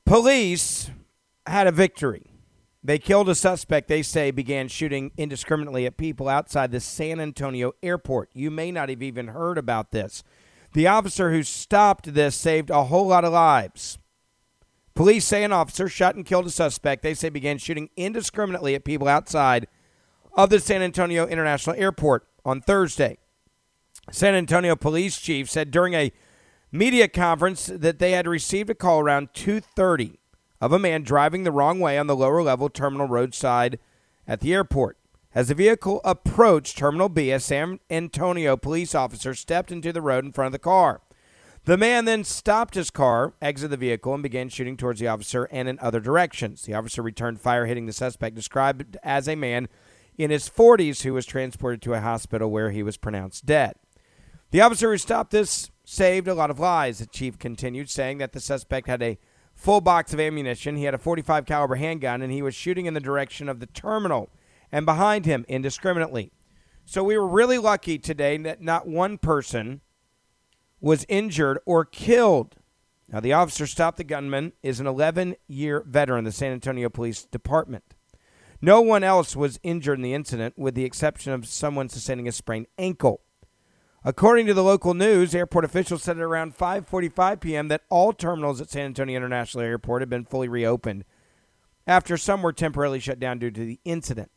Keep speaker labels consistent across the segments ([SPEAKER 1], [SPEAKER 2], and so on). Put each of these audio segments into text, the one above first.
[SPEAKER 1] Police had a victory. They killed a suspect they say began shooting indiscriminately at people outside the San Antonio airport. You may not have even heard about this. The officer who stopped this saved a whole lot of lives. Police say an officer shot and killed a suspect they say began shooting indiscriminately at people outside of the San Antonio International Airport on Thursday. San Antonio police chief said during a media conference that they had received a call around 2:30 of a man driving the wrong way on the lower level terminal roadside at the airport. As the vehicle approached Terminal B, a San Antonio police officer stepped into the road in front of the car. The man then stopped his car, exited the vehicle, and began shooting towards the officer and in other directions. The officer returned fire, hitting the suspect, described as a man in his 40s who was transported to a hospital where he was pronounced dead. The officer who stopped this saved a lot of lives, the chief continued, saying that the suspect had a full box of ammunition. He had a .45 caliber handgun, and he was shooting in the direction of the terminal and behind him indiscriminately. So we were really lucky today that not one person was injured or killed. Now, the officer stopped the gunman is an 11-year veteran of the San Antonio Police Department. No one else was injured in the incident, with the exception of someone sustaining a sprained ankle. According to the local news, airport officials said at around 5:45 p.m. that all terminals at San Antonio International Airport had been fully reopened after some were temporarily shut down due to the incident.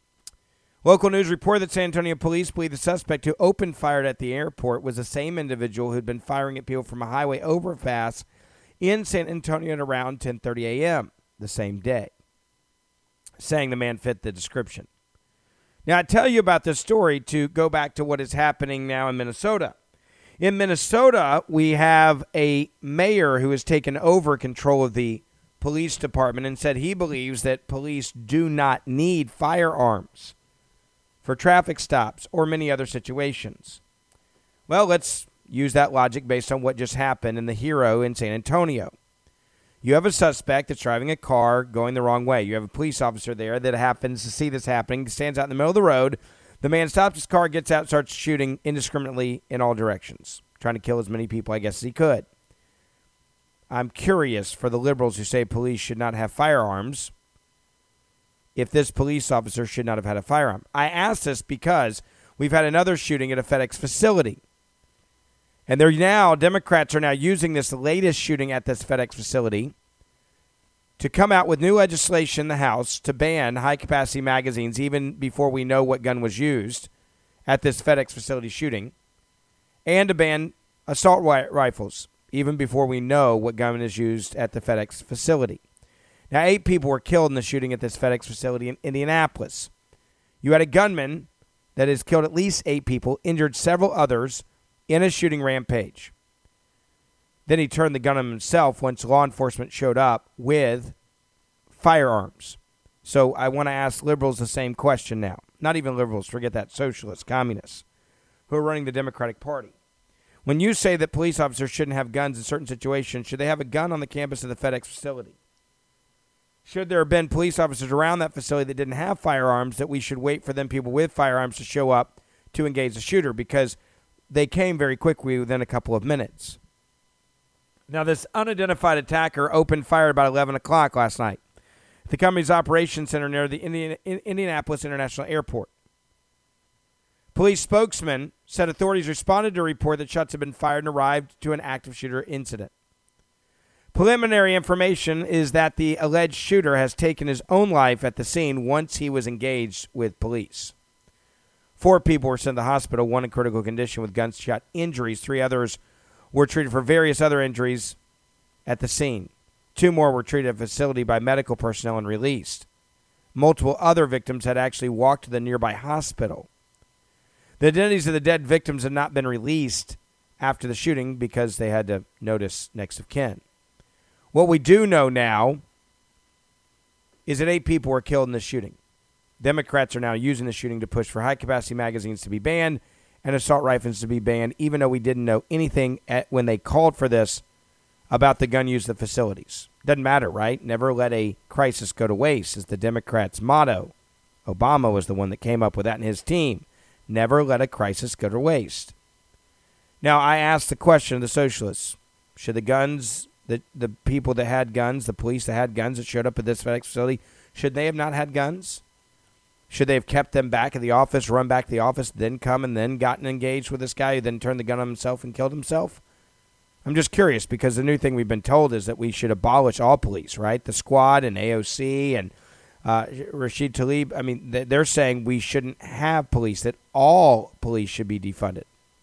[SPEAKER 1] Local news reported that San Antonio police believe the suspect who opened fire at the airport was the same individual who had been firing at people from a highway overpass in San Antonio at around 10:30 a.m. the same day, saying the man fit the description. Now, I tell you about this story to go back to what is happening now in Minnesota. In Minnesota, we have a mayor who has taken over control of the police department and said he believes that police do not need firearms for traffic stops or many other situations. Well, let's use that logic based on what just happened in the Hero in San Antonio. You have a suspect that's driving a car going the wrong way. You have a police officer there that happens to see this happening, stands out in the middle of the road. The man stops his car, gets out, starts shooting indiscriminately in all directions, trying to kill as many people, I guess, as he could. I'm curious for the liberals who say police should not have firearms, if this police officer should not have had a firearm. I ask this because we've had another shooting at a FedEx facility. And Democrats are now using this latest shooting at this FedEx facility to come out with new legislation in the House to ban high-capacity magazines even before we know what gun was used at this FedEx facility shooting, and to ban assault rifles even before we know what gun is used at the FedEx facility. Now, 8 people were killed in the shooting at this FedEx facility in Indianapolis. You had a gunman that has killed at least 8 people, injured several others in a shooting rampage. Then he turned the gun on himself once law enforcement showed up with firearms. So I want to ask liberals the same question now. Not even liberals, forget that, socialists, communists, who are running the Democratic Party. When you say that police officers shouldn't have guns in certain situations, should they have a gun on the campus of the FedEx facility? Should there have been police officers around that facility that didn't have firearms, that we should wait for them people with firearms to show up to engage the shooter? Because they came very quickly within a couple of minutes. Now, this unidentified attacker opened fire about 11 o'clock last night at the company's operations center near the Indianapolis International Airport. Police spokesman said authorities responded to a report that shots had been fired and arrived to an active shooter incident. Preliminary information is that the alleged shooter has taken his own life at the scene once he was engaged with police. 4 people were sent to the hospital, 1 in critical condition with gunshot injuries. 3 others were treated for various other injuries at the scene. 2 more were treated at a facility by medical personnel and released. Multiple other victims had actually walked to the nearby hospital. The identities of the dead victims had not been released after the shooting because they had to notice next of kin. What we do know now is that 8 people were killed in the shooting. Democrats are now using the shooting to push for high-capacity magazines to be banned and assault rifles to be banned, even though we didn't know anything when they called for this about the gun use of the facilities. Doesn't matter, right? Never let a crisis go to waste is the Democrats' motto. Obama was the one that came up with that in his team. Never let a crisis go to waste. Now, I asked the question of the socialists, should the guns the people that had guns, the police that had guns that showed up at this FedEx facility, should they have not had guns? Should they have kept them back at the office, run back to the office, then come and then gotten engaged with this guy who then turned the gun on himself and killed himself? I'm just curious because the new thing we've been told is that we should abolish all police, right? The squad and AOC and Rashid Tlaib. I mean, they're saying we shouldn't have police, that all police should be defunded,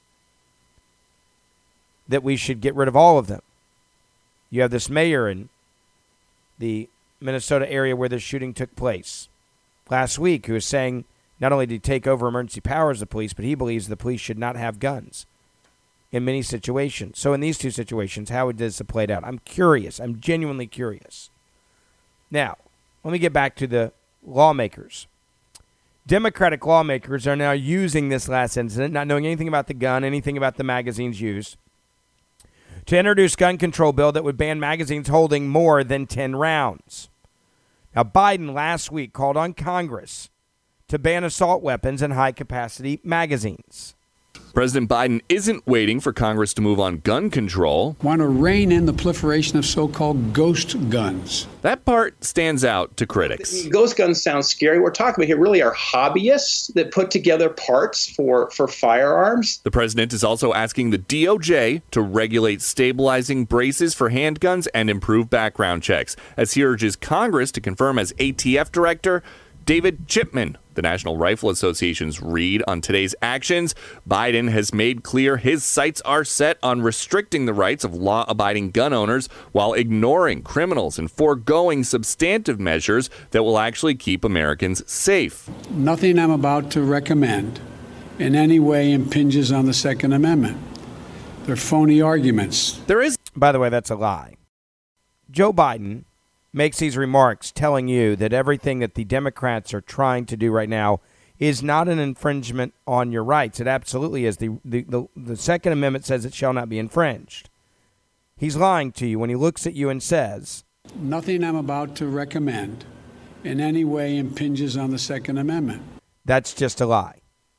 [SPEAKER 1] that we should get rid of all of them. You have this mayor in the Minnesota area where the shooting took place last week who is saying not only did he take over emergency powers of the police, but he believes the police should not have guns in many situations. So in these two situations, how would this have played out? I'm curious. I'm genuinely curious. Now, let me get back to the lawmakers. Democratic lawmakers are now using this last incident, not knowing anything about the gun, anything about the magazines used, to introduce gun control bill that would ban magazines holding more than 10 rounds. Now, Biden last week called on Congress to ban assault weapons and high-capacity magazines.
[SPEAKER 2] President Biden isn't waiting for Congress to move on gun control.
[SPEAKER 3] Want to rein in the proliferation of so-called ghost guns.
[SPEAKER 2] That part stands out to critics.
[SPEAKER 4] Ghost guns sound scary. We're talking about here really are hobbyists that put together parts for firearms.
[SPEAKER 2] The president is also asking the DOJ to regulate stabilizing braces for handguns and improve background checks, as he urges Congress to confirm as ATF director David Chipman. The National Rifle Association's read on today's actions. Biden has made clear his sights are set on restricting the rights of law-abiding gun owners while ignoring criminals and foregoing substantive measures that will actually keep Americans safe.
[SPEAKER 3] Nothing I'm about to recommend in any way impinges on the Second Amendment. They're phony arguments.
[SPEAKER 1] By the way, that's a lie. Joe Biden makes these remarks telling you that everything that the Democrats are trying to do right now is not an infringement on your rights. It absolutely is. The Second Amendment says it shall not be infringed. He's lying to you when he looks at you and says,
[SPEAKER 3] nothing I'm about to recommend in any way impinges on the Second Amendment.
[SPEAKER 1] That's just a lie.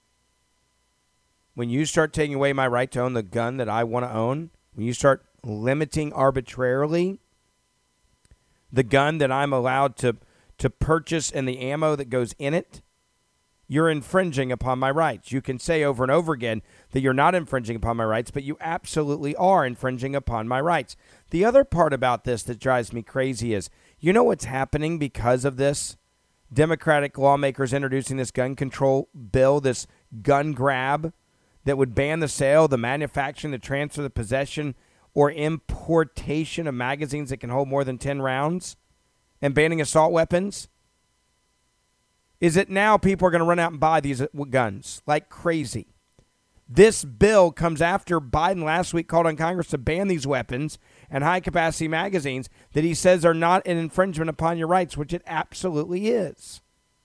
[SPEAKER 1] When you start taking away my right to own the gun that I want to own, when you start limiting arbitrarily the gun that I'm allowed to purchase and the ammo that goes in it, you're infringing upon my rights. You can say over and over again that you're not infringing upon my rights, but you absolutely are infringing upon my rights. The other part about this that drives me crazy is, you know what's happening because of this? Democratic lawmakers introducing this gun control bill, this gun grab that would ban the sale, the manufacturing, the transfer, the possession, or importation of magazines that can hold more than 10 rounds, and banning assault weapons, is that now people are going to run out and buy these guns like crazy. This bill comes after Biden last week called on Congress to ban these weapons and high-capacity magazines that he says are not an infringement upon your rights, which it absolutely is.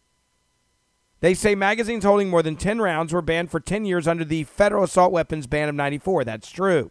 [SPEAKER 1] They say magazines holding more than 10 rounds were banned for 10 years under the federal assault weapons ban of 94. That's true.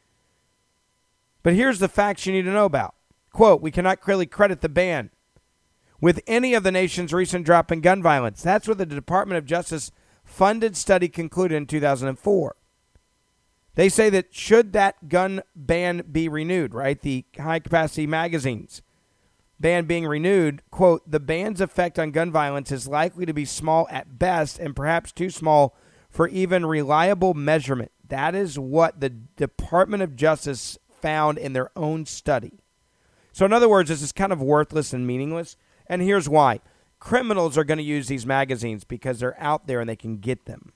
[SPEAKER 1] But here's the facts you need to know about. Quote, we cannot clearly credit the ban with any of the nation's recent drop in gun violence. That's what the Department of Justice funded study concluded in 2004. They say that should that gun ban be renewed, right, the high-capacity magazines ban being renewed, quote, the ban's effect on gun violence is likely to be small at best and perhaps too small for even reliable measurement. That is what the Department of Justice found in their own study. So in other words, this is kind of worthless and meaningless. And here's why. Criminals are going to use these magazines because they're out there and they can get them,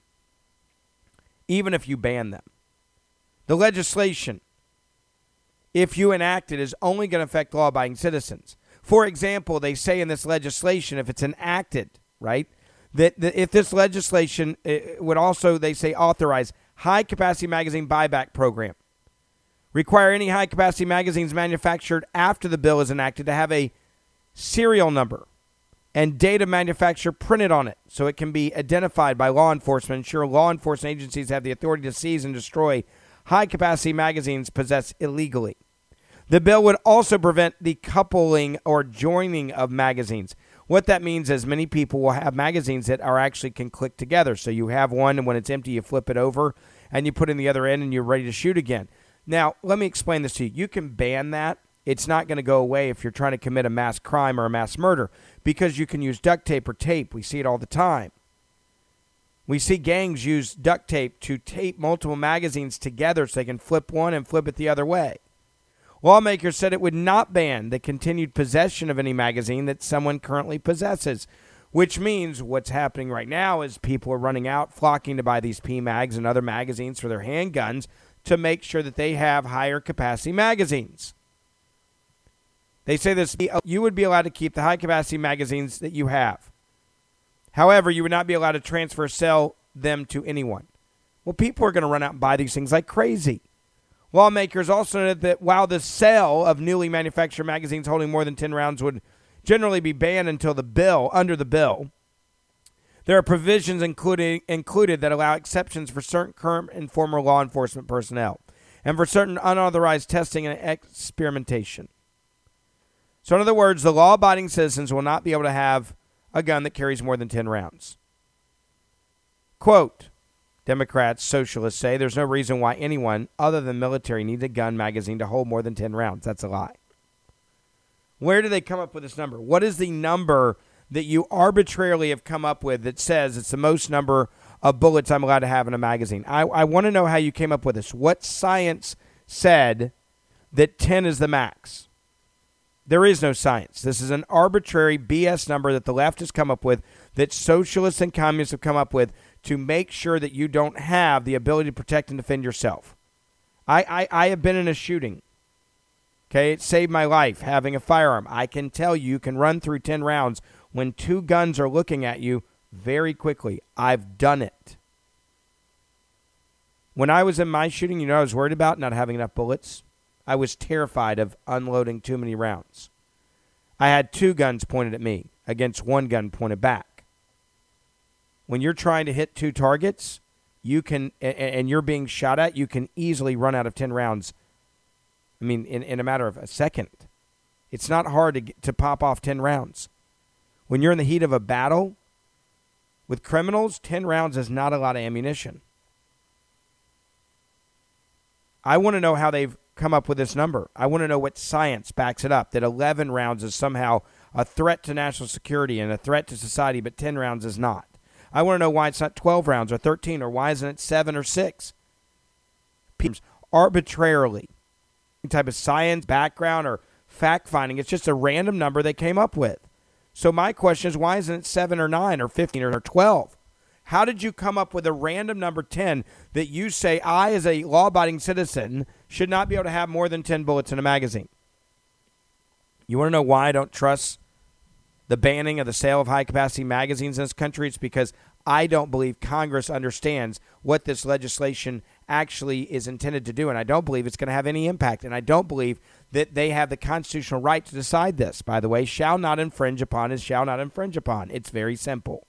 [SPEAKER 1] even if you ban them. The legislation, if you enact it, is only going to affect law-abiding citizens. For example, they say in this legislation, if it's enacted, right, that if this legislation would also, they say, authorize high-capacity magazine buyback program, require any high-capacity magazines manufactured after the bill is enacted to have a serial number and date of manufacturer printed on it so it can be identified by law enforcement, ensure law enforcement agencies have the authority to seize and destroy high-capacity magazines possessed illegally. The bill would also prevent the coupling or joining of magazines. What that means is many people will have magazines that are actually can click together. So you have one, and when it's empty, you flip it over, and you put in the other end, and you're ready to shoot again. Now, let me explain this to you. You can ban that. It's not going to go away if you're trying to commit a mass crime or a mass murder because you can use duct tape or tape. We see it all the time. We see gangs use duct tape to tape multiple magazines together so they can flip one and flip it the other way. Lawmakers said it would not ban the continued possession of any magazine that someone currently possesses, which means what's happening right now is people are running out, flocking to buy these PMags and other magazines for their handguns to make sure that they have higher capacity magazines. They say this, you would be allowed to keep the high capacity magazines that you have. However, you would not be allowed to transfer or sell them to anyone. Well, people are going to run out and buy these things like crazy. Lawmakers also noted that while the sale of newly manufactured magazines holding more than 10 rounds would generally be banned until under the bill, there are provisions included that allow exceptions for certain current and former law enforcement personnel and for certain unauthorized testing and experimentation. So in other words, the law-abiding citizens will not be able to have a gun that carries more than 10 rounds. Quote, Democrats, socialists say there's no reason why anyone other than military needs a gun magazine to hold more than 10 rounds. That's a lie. Where do they come up with this number? What is the number that you arbitrarily have come up with that says it's the most number of bullets I'm allowed to have in a magazine? I want to know how you came up with this. What science said that 10 is the max? There is no science. This is an arbitrary BS number that the left has come up with, that socialists and communists have come up with to make sure that you don't have the ability to protect and defend yourself. I have been in a shooting. Okay, it saved my life having a firearm. I can tell you can run through 10 rounds when 2 guns are looking at you very quickly. I've done it. When I was in my shooting, I was worried about not having enough bullets. I was terrified of unloading too many rounds. I had 2 guns pointed at me against 1 gun pointed back. When you're trying to hit 2 targets, you can, and you're being shot at, you can easily run out of 10 rounds. I mean, in a matter of a second. It's not hard to pop off 10 rounds. When you're in the heat of a battle with criminals, 10 rounds is not a lot of ammunition. I want to know how they've come up with this number. I want to know what science backs it up, that 11 rounds is somehow a threat to national security and a threat to society, but 10 rounds is not. I want to know why it's not 12 rounds or 13, or why isn't it 7 or 6? Arbitrarily, type of science background or fact-finding, it's just a random number they came up with. So my question is, why isn't it 7 or 9 or 15 or 12? How did you come up with a random number 10 that you say I, as a law-abiding citizen, should not be able to have more than 10 bullets in a magazine? You want to know why I don't trust the banning of the sale of high-capacity magazines in this country? It's because I don't believe Congress understands what this legislation actually is intended to do, and I don't believe it's going to have any impact, and I don't believe that they have the constitutional right to decide this. By the way, shall not infringe upon is shall not infringe upon. It's very simple.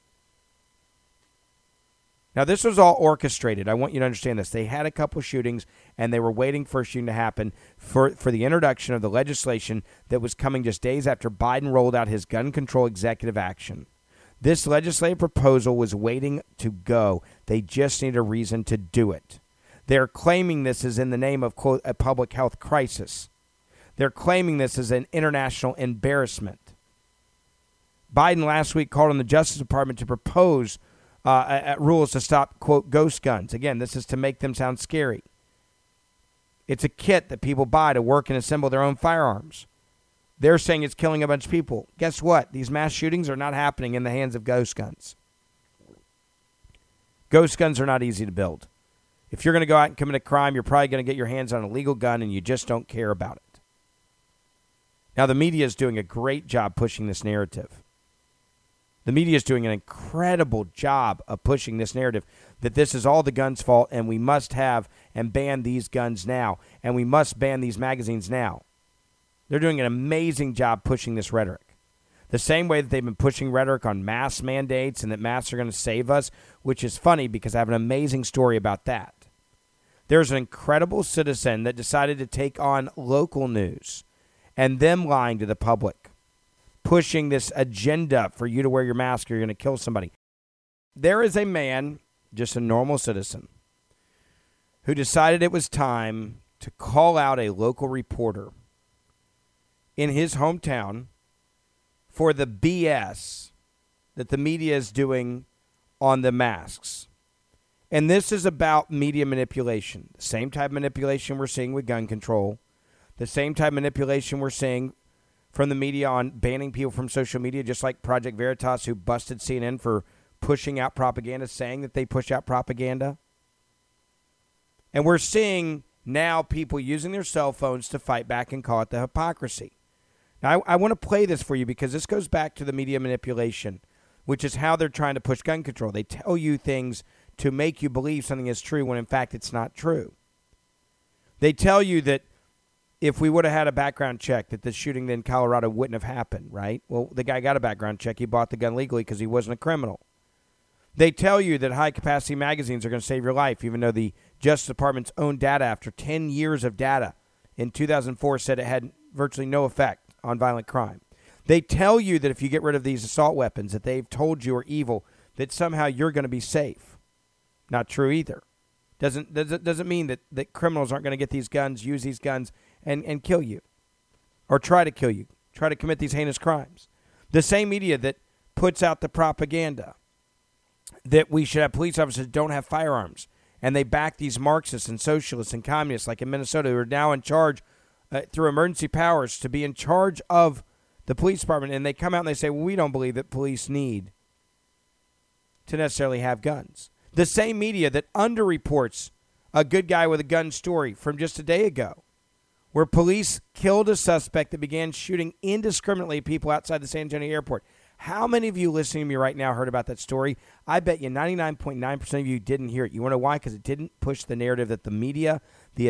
[SPEAKER 1] Now, this was all orchestrated. I want you to understand this. They had a couple shootings, and they were waiting for a shooting to happen for the introduction of the legislation that was coming just days after Biden rolled out his gun control executive action. This legislative proposal was waiting to go. They just need a reason to do it. They're claiming this is in the name of, quote, a public health crisis. They're claiming this as an international embarrassment. Biden last week called on the Justice Department to propose rules to stop, quote, ghost guns. Again, this is to make them sound scary. It's a kit that people buy to work and assemble their own firearms. They're saying it's killing a bunch of people. Guess what? These mass shootings are not happening in the hands of ghost guns. Ghost guns are not easy to build. If you're going to go out and commit a crime, you're probably going to get your hands on a legal gun, and you just don't care about it. Now, the media is doing a great job pushing this narrative. The media is doing an incredible job of pushing this narrative that this is all the guns' fault, and we must have and ban these guns now, and we must ban these magazines now. They're doing an amazing job pushing this rhetoric. The same way that they've been pushing rhetoric on mask mandates and that masks are going to save us, which is funny because I have an amazing story about that. There's an incredible citizen that decided to take on local news and them lying to the public, pushing this agenda for you to wear your mask or you're going to kill somebody. There is a man, just a normal citizen, who decided it was time to call out a local reporter in his hometown for the BS that the media is doing on the masks. And this is about media manipulation. The same type of manipulation we're seeing with gun control. The same type of manipulation we're seeing from the media on banning people from social media, just like Project Veritas, who busted CNN for pushing out propaganda, saying that they push out propaganda. And we're seeing now people using their cell phones to fight back and call it the hypocrisy. Now, I want to play this for you because this goes back to the media manipulation, which is how they're trying to push gun control. They tell you things to make you believe something is true when, in fact, it's not true. They tell you that if we would have had a background check, that the shooting in Colorado wouldn't have happened, right? Well, the guy got a background check. He bought the gun legally because he wasn't a criminal. They tell you that high-capacity magazines are going to save your life, even though the Justice Department's own data after 10 years of data in 2004 said it had virtually no effect on violent crime. They tell you that if you get rid of these assault weapons that they've told you are evil, that somehow you're going to be safe. Not true either. Doesn't mean that criminals aren't going to get these guns, use these guns, and kill you. Or try to kill you. Try to commit these heinous crimes. The same media that puts out the propaganda that we should have police officers that don't have firearms, and they back these Marxists and socialists and communists like in Minnesota who are now in charge through emergency powers to be in charge of the police department, and they come out and they say, well, we don't believe that police need to necessarily have guns. The same media that underreports a good guy with a gun story from just a day ago, where police killed a suspect that began shooting indiscriminately at people outside the San Antonio airport. How many of you listening to me right now heard about that story? I bet you 99.9% of you didn't hear it. You want to know why? Because it didn't push the narrative that the media,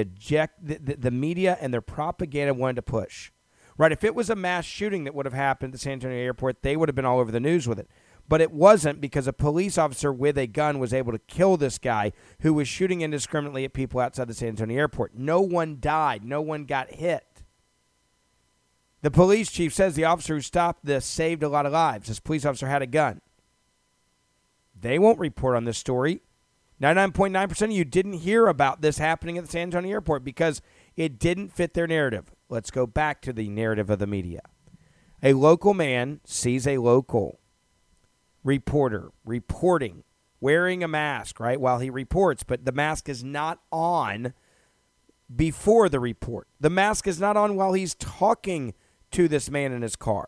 [SPEAKER 1] the media and their propaganda wanted to push. Right? If it was a mass shooting that would have happened at the San Antonio airport, they would have been all over the news with it. But it wasn't, because a police officer with a gun was able to kill this guy who was shooting indiscriminately at people outside the San Antonio airport. No one died. No one got hit. The police chief says the officer who stopped this saved a lot of lives. This police officer had a gun. They won't report on this story. 99.9% of you didn't hear about this happening at the San Antonio airport because it didn't fit their narrative. Let's go back to the narrative of the media. A local man sees a local reporter reporting, wearing a mask, right, while he reports, but the mask is not on before the report. The mask is not on while he's talking to this man in his car.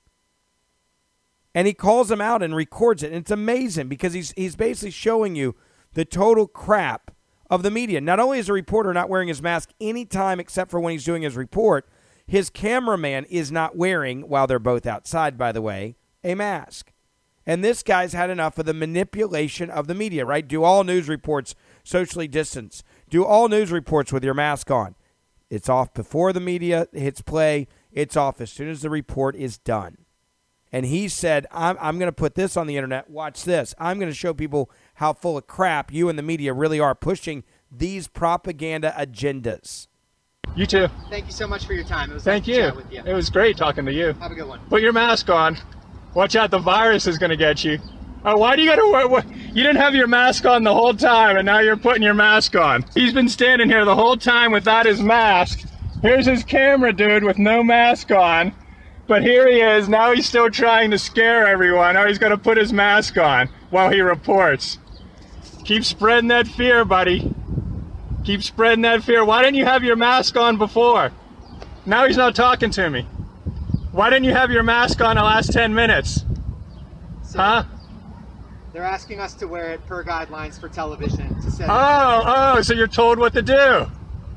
[SPEAKER 1] And he calls him out and records it. And it's amazing because he's basically showing you the total crap of the media. Not only is a reporter not wearing his mask anytime except for when he's doing his report, his cameraman is not wearing, while they're both outside, by the way, a mask. And this guy's had enough of the manipulation of the media, right? Do all news reports socially distanced. Do all news reports with your mask on. It's off before the media hits play. It's off as soon as the report is done. And he said, I'm going to put this on the internet. Watch this. I'm going to show people how full of crap you and the media really are pushing these propaganda agendas.
[SPEAKER 5] You too.
[SPEAKER 6] Thank you so much for your time. It was
[SPEAKER 5] Thank
[SPEAKER 6] nice
[SPEAKER 5] you.
[SPEAKER 6] to chat with you.
[SPEAKER 5] It was great talking to you.
[SPEAKER 6] Have a good one.
[SPEAKER 5] Put your mask on. Watch out, the virus is going to get you. Why do you got to wear? You didn't have your mask on the whole time, and now you're putting your mask on. He's been standing here the whole time without his mask. Here's his camera dude with no mask on. But here he is. Now he's still trying to scare everyone. Now he's going to put his mask on while he reports. Keep spreading that fear, buddy. Keep spreading that fear. Why didn't you have your mask on before? Now he's not talking to me. Why didn't you have your mask on the last 10 minutes?
[SPEAKER 6] So, they're asking us to wear it per guidelines for television.
[SPEAKER 5] So you're told what to do.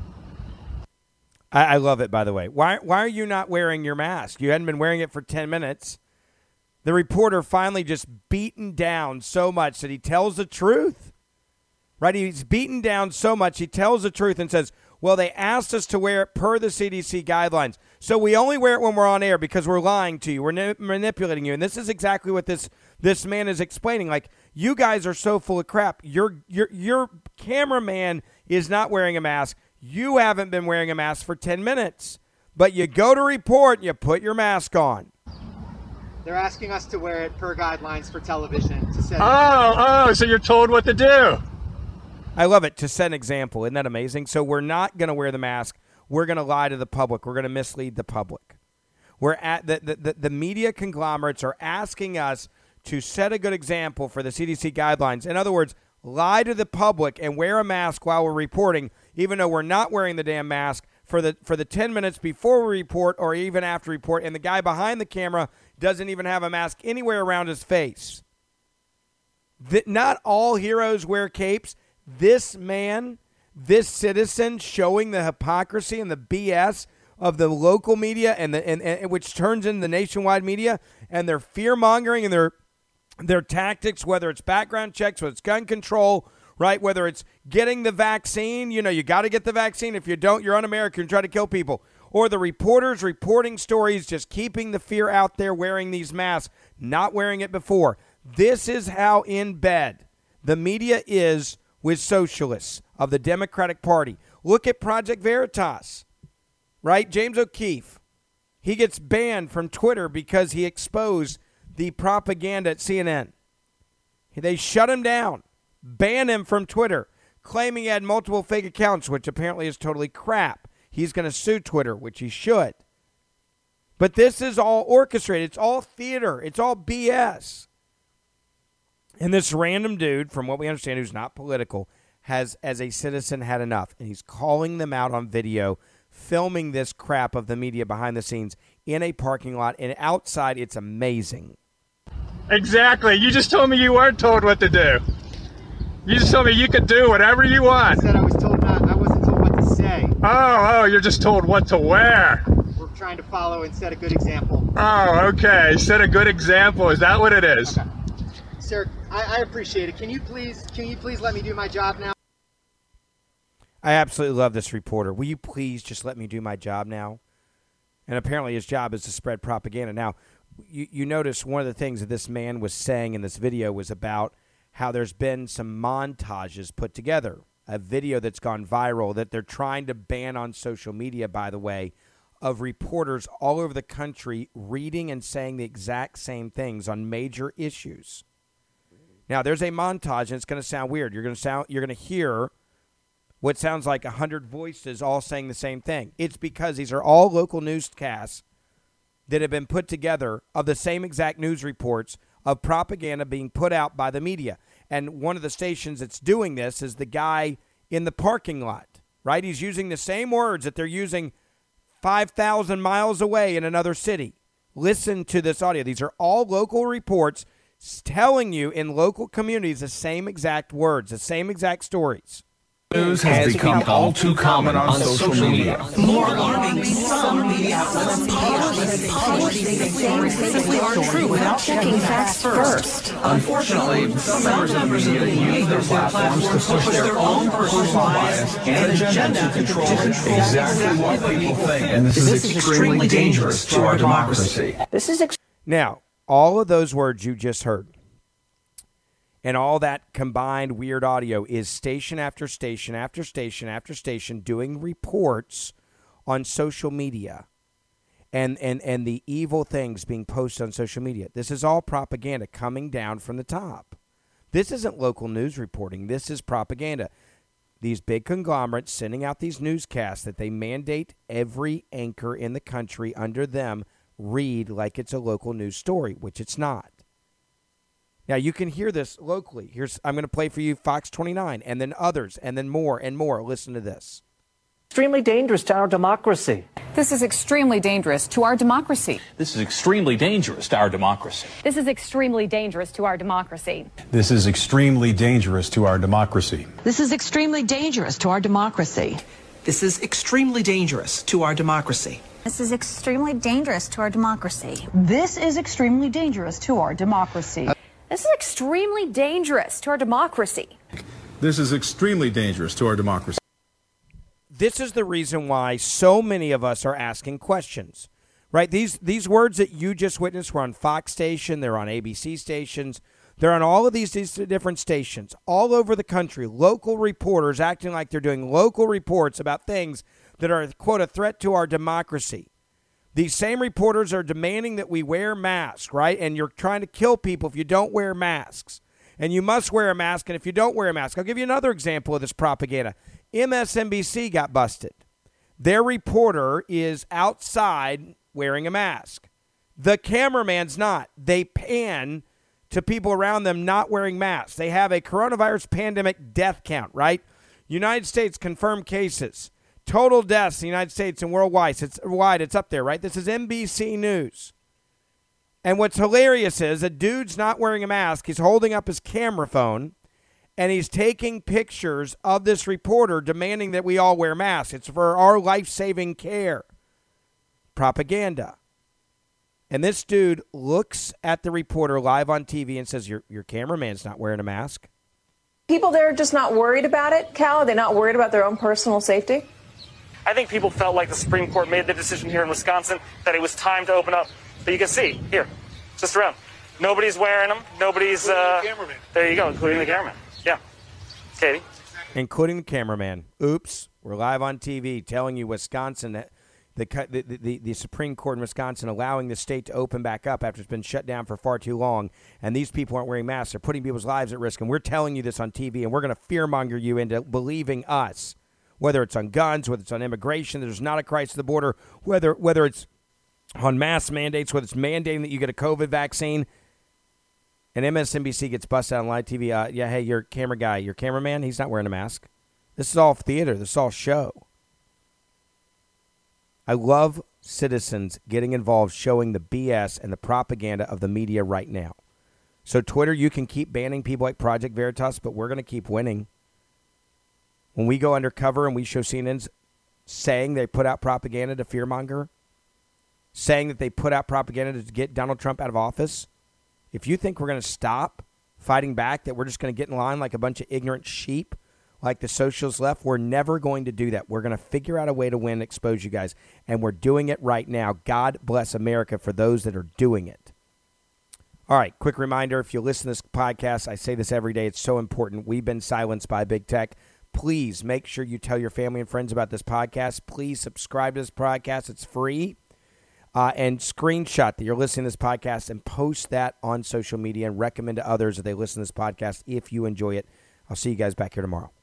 [SPEAKER 1] I love it, by the way. Why are you not wearing your mask? You hadn't been wearing it for 10 minutes. The reporter finally just beaten down so much that he tells the truth. Right? He's beaten down so much, he tells the truth and says, well, they asked us to wear it per the CDC guidelines. So we only wear it when we're on air because we're lying to you. We're manipulating you. And this is exactly what this man is explaining. Like, you guys are so full of crap. Your cameraman is not wearing a mask. You haven't been wearing a mask for 10 minutes. But you go to report and you put your mask on.
[SPEAKER 6] They're asking us to wear it per guidelines for television.
[SPEAKER 5] So you're told what to do.
[SPEAKER 1] I love it, to set an example. Isn't that amazing? So we're not going to wear the mask. We're going to lie to the public. We're going to mislead the public. We're at the media conglomerates are asking us to set a good example for the CDC guidelines. In other words, lie to the public and wear a mask while we're reporting, even though we're not wearing the damn mask for the 10 minutes before we report or even after report, and the guy behind the camera doesn't even have a mask anywhere around his face. Not all heroes wear capes. This man, this citizen, showing the hypocrisy and the BS of the local media and which turns into the nationwide media, and their fear-mongering and their tactics, whether it's background checks, whether it's gun control, right? Whether it's getting the vaccine, you got to get the vaccine. If you don't, you're un-American and try to kill people. Or the reporters reporting stories, just keeping the fear out there, wearing these masks, not wearing it before. This is how in bed the media is with socialists of the Democratic Party. Look at Project Veritas, right? James O'Keefe, he gets banned from Twitter because he exposed the propaganda at CNN. They shut him down, ban him from Twitter, claiming he had multiple fake accounts, which apparently is totally crap. He's going to sue Twitter, which he should. But this is all orchestrated. It's all theater. It's all BS. And this random dude, from what we understand, who's not political, has, as a citizen, had enough. And he's calling them out on video, filming this crap of the media behind the scenes in a parking lot. And outside, it's amazing.
[SPEAKER 5] Exactly. You just told me you weren't told what to do. You just told me you could do whatever you want.
[SPEAKER 6] I said I wasn't told what to say.
[SPEAKER 5] Oh, you're just told what to wear.
[SPEAKER 6] We're trying to follow and set a good example.
[SPEAKER 5] Oh, okay. Set a good example. Is that what it is?
[SPEAKER 6] Okay. Sir, I appreciate it. Can you please let me do my job now?
[SPEAKER 1] I absolutely love this reporter. Will you please just let me do my job now? And apparently his job is to spread propaganda. Now, you notice one of the things that this man was saying in this video was about how there's been some montages put together, a video that's gone viral that they're trying to ban on social media, by the way, of reporters all over the country reading and saying the exact same things on major issues. Now, there's a montage, and it's going to sound weird. You're going to hear what sounds like 100 voices all saying the same thing. It's because these are all local newscasts that have been put together of the same exact news reports of propaganda being put out by the media. And one of the stations that's doing this is the guy in the parking lot, right? He's using the same words that they're using 5,000 miles away in another city. Listen to this audio. These are all local reports telling you in local communities the same exact words, the same exact stories.
[SPEAKER 7] News has become all too common on social media.
[SPEAKER 8] More alarming, some media outlets publish things that simply aren't true without checking facts first.
[SPEAKER 7] Unfortunately, some members of the media use their platforms to push their own personal bias and agenda to control exactly what people think. And this is extremely dangerous to our democracy.
[SPEAKER 1] Now, all of those words you just heard and all that combined weird audio is station after station after station after station doing reports on social media and the evil things being posted on social media. This is all propaganda coming down from the top. This isn't local news reporting. This is propaganda. These big conglomerates sending out these newscasts that they mandate every anchor in the country under them read like it's a local news story, which it's not. Now, you can hear this locally. I'm going to play for you Fox 29 and then others and then more and more. Listen to this.
[SPEAKER 9] Extremely dangerous to our democracy.
[SPEAKER 10] This is extremely dangerous to our democracy.
[SPEAKER 11] This is extremely dangerous to our democracy.
[SPEAKER 12] This is extremely dangerous to our democracy.
[SPEAKER 13] This is extremely dangerous to our democracy.
[SPEAKER 14] This is extremely dangerous to our democracy.
[SPEAKER 15] This is extremely dangerous to our democracy.
[SPEAKER 16] This is extremely dangerous to our democracy.
[SPEAKER 17] This is extremely dangerous to our democracy.
[SPEAKER 12] This is extremely dangerous to our democracy.
[SPEAKER 13] This is extremely dangerous to our democracy.
[SPEAKER 1] This is the reason why so many of us are asking questions, right? These words that you just witnessed were on Fox station, they're on ABC stations, they're on all of these different stations all over the country, local reporters acting like they're doing local reports about things that are, quote, a threat to our democracy. These same reporters are demanding that we wear masks, right? And you're trying to kill people if you don't wear masks. and you must wear a mask, and if you don't wear a mask, I'll give you another example of this propaganda. MSNBC got busted. Their reporter is outside wearing a mask. The cameraman's not. They pan to people around them not wearing masks. They have a coronavirus pandemic death count, right? United States confirmed cases. Total deaths in the United States and worldwide. It's up there, right? This is NBC News. And what's hilarious is a dude's not wearing a mask. He's holding up his camera phone, and he's taking pictures of this reporter demanding that we all wear masks. It's for our life-saving care. Propaganda. And this dude looks at the reporter live on TV and says, your cameraman's not wearing a mask.
[SPEAKER 18] People there are just not worried about it, Cal? Are they not worried about their own personal safety?
[SPEAKER 19] I think people felt like the Supreme Court made the decision here in Wisconsin that it was time to open up. But you can see, here, just around. Nobody's wearing them. Nobody's, there you go, including the cameraman. Yeah. Katie?
[SPEAKER 1] Including the cameraman. Oops, we're live on TV telling you Wisconsin, the Supreme Court in Wisconsin allowing the state to open back up after it's been shut down for far too long, and these people aren't wearing masks. They're putting people's lives at risk, and we're telling you this on TV, and we're going to fearmonger you into believing us, whether it's on guns, whether it's on immigration, there's not a crisis at the border, whether it's on mask mandates, whether it's mandating that you get a COVID vaccine, and MSNBC gets busted on live TV. Hey, your camera guy, your cameraman, he's not wearing a mask. This is all theater. This is all show. I love citizens getting involved, showing the BS and the propaganda of the media right now. So Twitter, you can keep banning people like Project Veritas, but we're going to keep winning. When we go undercover and we show CNN's saying they put out propaganda to fearmonger, saying that they put out propaganda to get Donald Trump out of office, if you think we're going to stop fighting back, that we're just going to get in line like a bunch of ignorant sheep, like the socialists left, we're never going to do that. We're going to figure out a way to win, expose you guys, and we're doing it right now. God bless America for those that are doing it. All right, quick reminder, if you listen to this podcast, I say this every day, it's so important. We've been silenced by big tech. Please make sure you tell your family and friends about this podcast. Please subscribe to this podcast. It's free. And screenshot that you're listening to this podcast and post that on social media and recommend to others that they listen to this podcast if you enjoy it. I'll see you guys back here tomorrow.